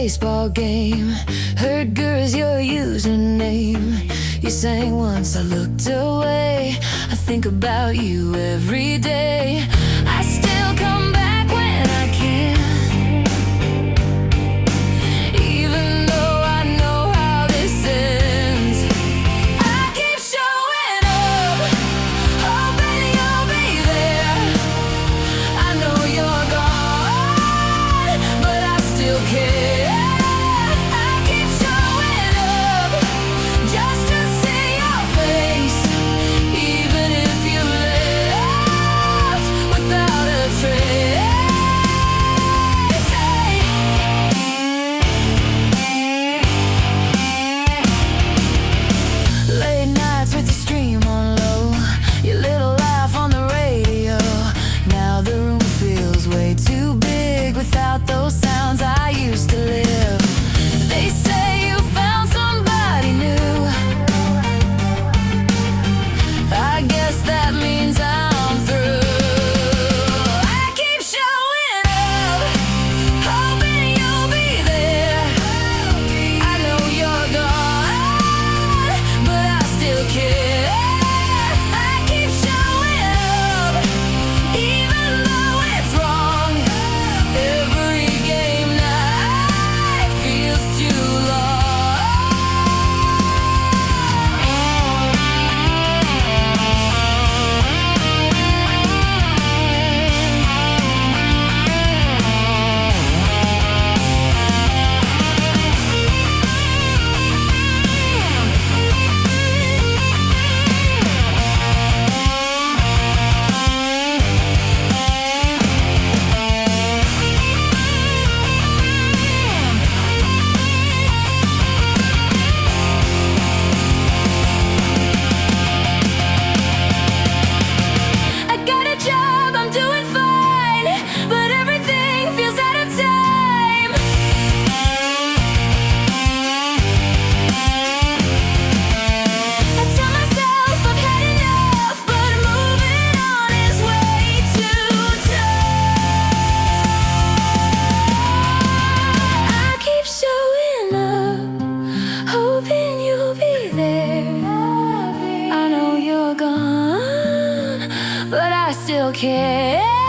baseball game. Heard girls your username. You sang once, I looked away. I think about you every day. I still come back when I can, even though I know how this ends. I keep showing up, hoping you'll be there. I know you're gone, but I still care. I keep showing up just to see your face, even if you left without a trace. Late nights with the stream on low, your little laugh on the radio. Now the room feels way too big without those sounds I used to live. They say you found somebody new. I guess that means I'm through. I keep showing up, hoping you'll be there. I know you're gone, but I still care. I keep showing up, even though it's wrong. Every game night feels too long. I got a job, I'm doing fine, but everything feels out of time. I tell myself I've had enough, but moving on is way too tough. I keep showing up, hoping you'll be there. I know you're gone, but I still care.